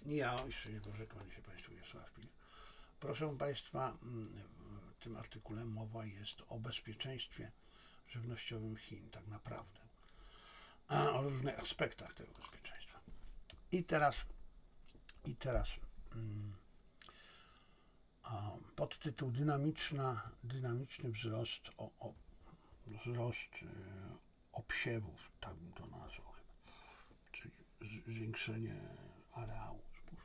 Ja, szczęść Boże, kłaniam się Państwu, Wiesław Pil. Proszę Państwa, w tym artykule mowa jest o bezpieczeństwie żywnościowym Chin, tak naprawdę, a o różnych aspektach tego bezpieczeństwa. I teraz podtytuł dynamiczny wzrost obsiewów, tak bym to nazwał chyba, czyli zwiększenie areału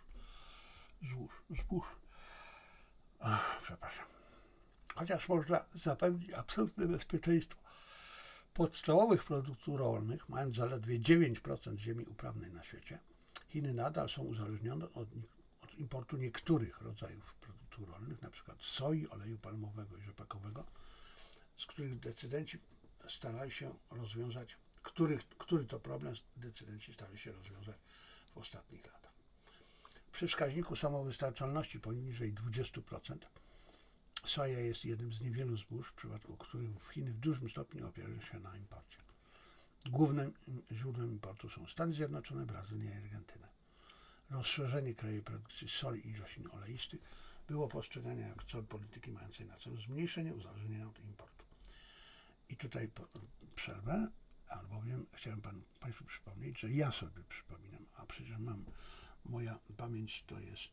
zbóż. Przepraszam. Chociaż można zapewnić absolutne bezpieczeństwo podstawowych produktów rolnych, mając zaledwie 9% ziemi uprawnej na świecie, Chiny nadal są uzależnione od importu niektórych rodzajów produktów rolnych, np. soi, oleju palmowego i rzepakowego, z których decydenci starali się rozwiązać, który to problem decydenci starali się rozwiązać w ostatnich latach. Przy wskaźniku samowystarczalności poniżej 20% soja jest jednym z niewielu zbóż, w przypadku których Chiny w dużym stopniu opierają się na imporcie. Głównym źródłem importu są Stany Zjednoczone, Brazylia i Argentyna. Rozszerzenie krajowej produkcji soli i roślin oleistych było postrzegane jako cel polityki mającej na celu zmniejszenie uzależnienia od importu. I tutaj przerwę, albowiem chciałem Państwu przypomnieć, że ja sobie przypominam, a przecież moja pamięć to jest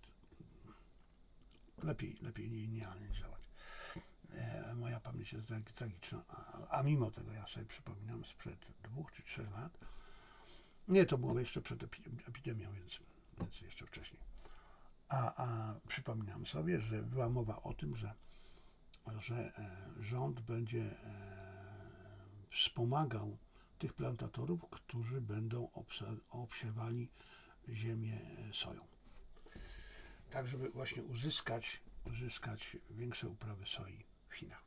lepiej nie analizować. Moja pamięć jest tragiczna, a mimo tego ja sobie przypominam sprzed 2 czy 3 lat. Nie, to było jeszcze przed epidemią, więc jeszcze wcześniej. A przypominam sobie, że była mowa o tym, że rząd będzie wspomagał tych plantatorów, którzy będą obsiewali ziemię soją. Tak, żeby właśnie uzyskać większe uprawy soi w Chinach.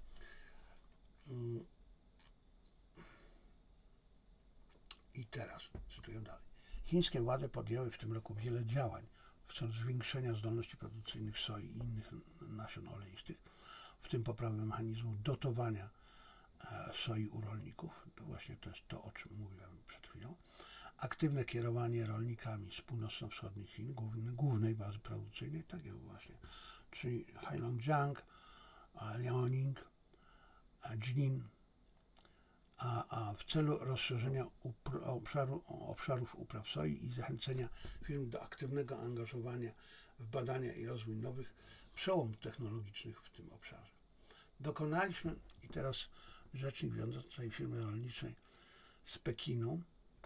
I teraz, cytuję dalej. Chińskie władze podjęły w tym roku wiele działań w celu zwiększenia zdolności produkcyjnych soi i innych nasion oleistych, w tym poprawy mechanizmu dotowania soi u rolników. To właśnie to jest to, o czym mówiłem przed chwilą. Aktywne kierowanie rolnikami z północno-wschodnich Chin, głównej bazy produkcyjnej, tak jak właśnie, czyli Heilongjiang, Liaoning, Jilin, a w celu rozszerzenia obszarów upraw soi i zachęcenia firm do aktywnego angażowania w badania i rozwój nowych przełomów technologicznych w tym obszarze. Dokonaliśmy, i teraz rzecznik wiodącej firmy rolniczej z Pekinu,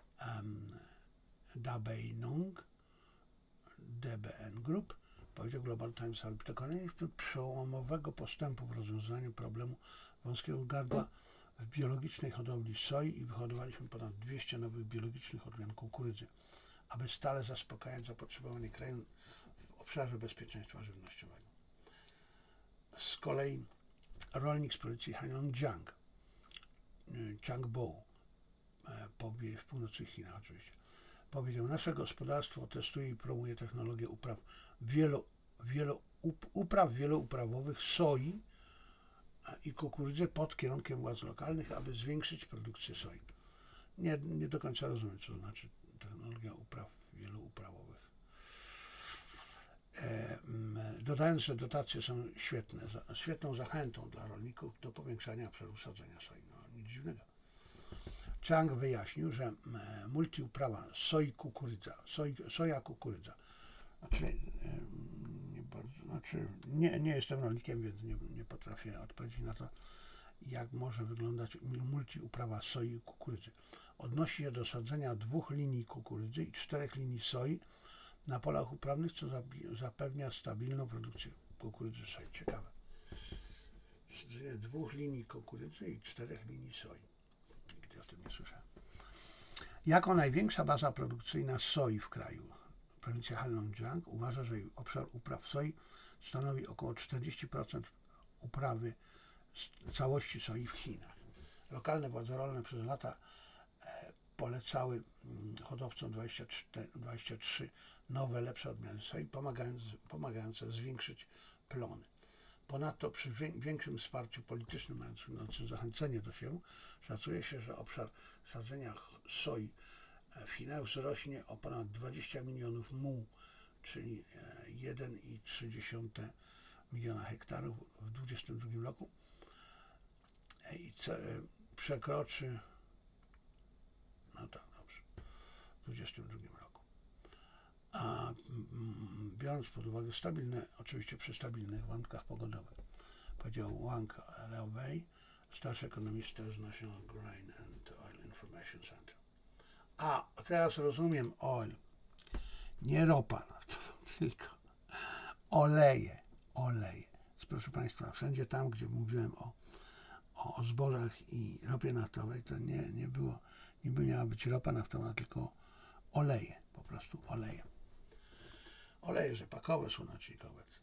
Da Beinong, DBN Group, powiedział Global Times, że dokonaliśmy przełomowego postępu w rozwiązaniu problemu wąskiego gardła w biologicznej hodowli soi i wyhodowaliśmy ponad 200 nowych biologicznych odmian kukurydzy, aby stale zaspokajać zapotrzebowanie kraju w obszarze bezpieczeństwa żywnościowego. Z kolei rolnik z prowincji Heilongjiang, Changbou, w północnych Chinach oczywiście, powiedział: nasze gospodarstwo testuje i promuje technologię upraw wielouprawowych soi i kukurydzy pod kierunkiem władz lokalnych, aby zwiększyć produkcję soi. Nie do końca rozumiem, co to znaczy technologia upraw wielouprawowych. Dodając, że dotacje są świetną zachętą dla rolników do powiększania obszaru sadzenia soi. No, nic dziwnego. Chang wyjaśnił, że multiuprawa soja kukurydza, nie jestem rolnikiem, więc nie potrafię odpowiedzieć na to, jak może wyglądać multiuprawa soi i kukurydzy. Odnosi się do sadzenia 2 linii kukurydzy i 4 linii soi na polach uprawnych, co zapewnia stabilną produkcję kukurydzy soi. Ciekawe. Sadzenie 2 linii kukurydzy i 4 linii soi. Nigdy o tym nie słyszałem. Jako największa baza produkcyjna soi w kraju, prowincja Heilongjiang uważa, że jej obszar upraw soi stanowi około 40% uprawy całości soi w Chinach. Lokalne władze rolne przez lata polecały hodowcom 23 nowe, lepsze odmiany soi, pomagające zwiększyć plony. Ponadto przy większym wsparciu politycznym mającym zachęcenie do siewu, szacuje się, że obszar sadzenia soi w Chinach wzrośnie o ponad 20 milionów muł czyli 1,3 miliona hektarów w 2022 roku i przekroczy, no tak, dobrze, w 2022 roku. A biorąc pod uwagę oczywiście przy stabilnych warunkach pogodowych, powiedział Wang Leowei, starszy ekonomista z National Grain and Oil Information Center. A teraz rozumiem oil, nie ropa naftowa, tylko oleje. Proszę Państwa, wszędzie tam, gdzie mówiłem o zbożach i ropie naftowej, to nie miała być ropa naftowa, tylko oleje, po prostu oleje. Oleje rzepakowe, słonecznikowe, etc.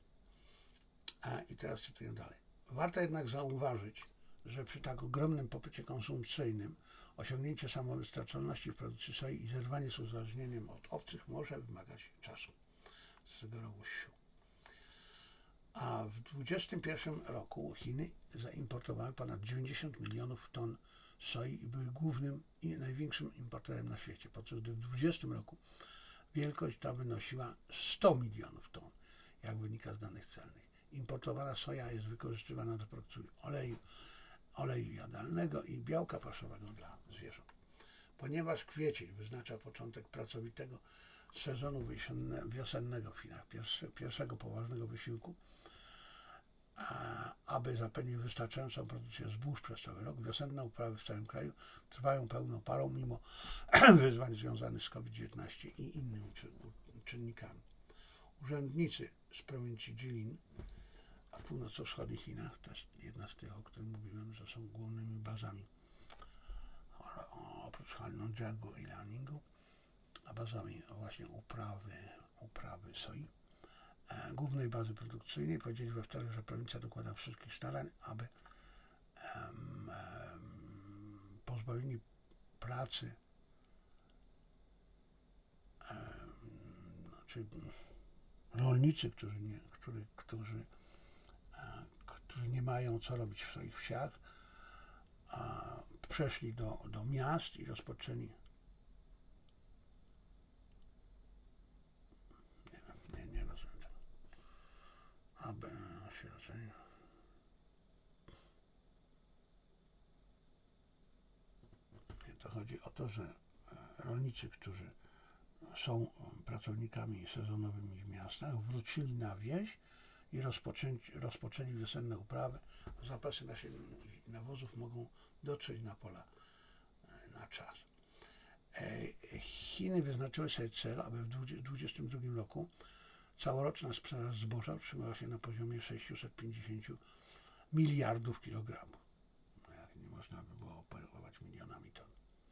I teraz cytuję dalej. Warto jednak zauważyć, że przy tak ogromnym popycie konsumpcyjnym osiągnięcie samowystarczalności w produkcji soi i zerwanie z uzależnieniem od obcych może wymagać czasu. Sugerował Xu. A w 2021 roku Chiny zaimportowały ponad 90 milionów ton soi i były głównym i największym importerem na świecie, podczas gdy w 2020 roku wielkość ta wynosiła 100 milionów ton, jak wynika z danych celnych. Importowana soja jest wykorzystywana do produkcji oleju jadalnego i białka paszowego dla zwierząt. Ponieważ kwiecień wyznacza początek pracowitego sezonu wiosennego w Chinach, pierwszego poważnego wysiłku, aby zapewnić wystarczającą produkcję zbóż przez cały rok, wiosenne uprawy w całym kraju trwają pełną parą mimo wyzwań związanych z COVID-19 i innymi czynnikami. Urzędnicy z prowincji Jilin w północno-wschodnich Chinach, to jest jedna z tych, o których mówiłem, że są głównymi bazami oprócz Heilongjiangu i Liaoningu, a bazami właśnie uprawy soi, głównej bazy produkcyjnej, powiedzieli we wtorek, że prowincja dokłada wszystkich starań, aby pozbawieni pracy rolnicy, którzy nie mają co robić w swoich wsiach, przeszli do miast i rozpoczęli nie rozumiem tego. Aby się rozumie. To chodzi o to, że rolnicy, którzy są pracownikami sezonowymi w miastach, wrócili na wieś i rozpoczęli wiosenne uprawy. Zapasy nasiennych nawozów mogą dotrzeć na pola na czas. Chiny wyznaczyły sobie cel, aby w 2022 roku całoroczna sprzedaż zboża utrzymała się na poziomie 650 miliardów kilogramów. No jak nie można by było operować milionami ton.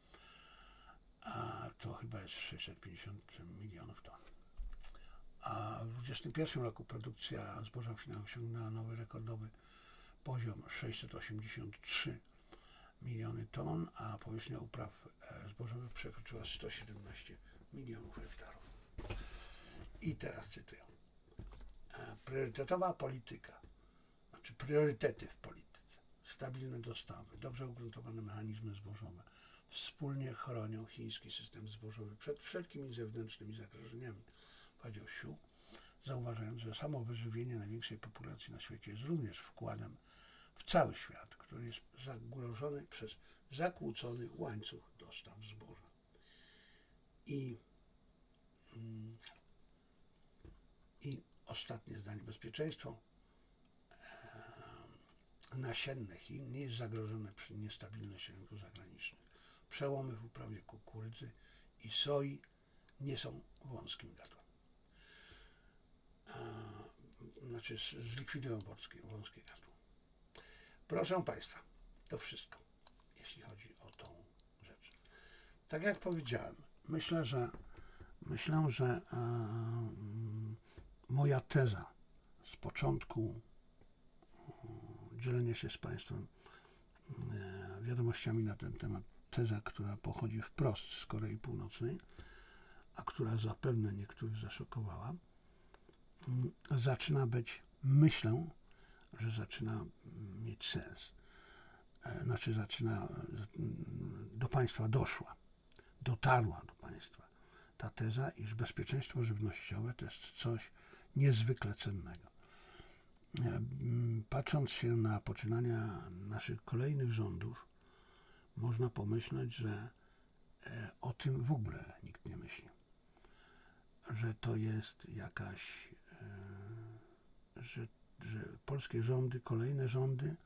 A to chyba jest 650 milionów ton. A w 2021 roku produkcja zboża w Chinach osiągnęła nowy rekordowy poziom 683 miliony ton, a powierzchnia upraw zbożowych przekroczyła 117 milionów hektarów. I teraz cytuję. Priorytetowa polityka, znaczy priorytety w polityce, stabilne dostawy, dobrze ugruntowane mechanizmy zbożowe wspólnie chronią chiński system zbożowy przed wszelkimi zewnętrznymi zagrożeniami, powiedział Xu, zauważając, że samo wyżywienie największej populacji na świecie jest również wkładem w cały świat, który jest zagrożony przez zakłócony łańcuch dostaw zboża. I ostatnie zdanie. Bezpieczeństwo nasienne Chin nie jest zagrożone przez niestabilność rynków zagranicznych. Przełomy w uprawie kukurydzy i soi nie są wąskim gardłem. Znaczy zlikwidują wąskie gardło. Proszę Państwa, to wszystko, jeśli chodzi o tą rzecz. Tak jak powiedziałem, myślę, że moja teza z początku dzielenia się z Państwem wiadomościami na ten temat, teza, która pochodzi wprost z Korei Północnej, a która zapewne niektórych zaszokowała, myślę, że zaczyna mieć sens. Znaczy do Państwa dotarła do Państwa ta teza, iż bezpieczeństwo żywnościowe to jest coś niezwykle cennego. Patrząc się na poczynania naszych kolejnych rządów, można pomyśleć, że o tym w ogóle nikt nie myśli. Że to jest jakaś, że polskie rządy, kolejne rządy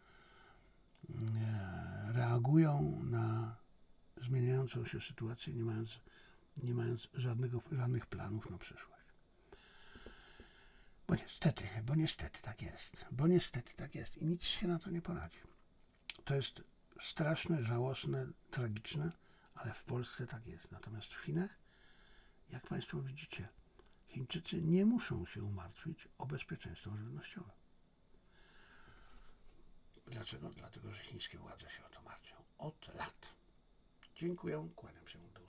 reagują na zmieniającą się sytuację, nie mając żadnych planów na przyszłość. Bo niestety tak jest i nic się na to nie poradzi. To jest straszne, żałosne, tragiczne, ale w Polsce tak jest. Natomiast w Chinach, jak Państwo widzicie, Chińczycy nie muszą się martwić o bezpieczeństwo żywnościowe. Dlaczego? Dlatego, że chińskie władze się o to martwią. Od lat. Dziękuję, kłaniam się do usłyszenia.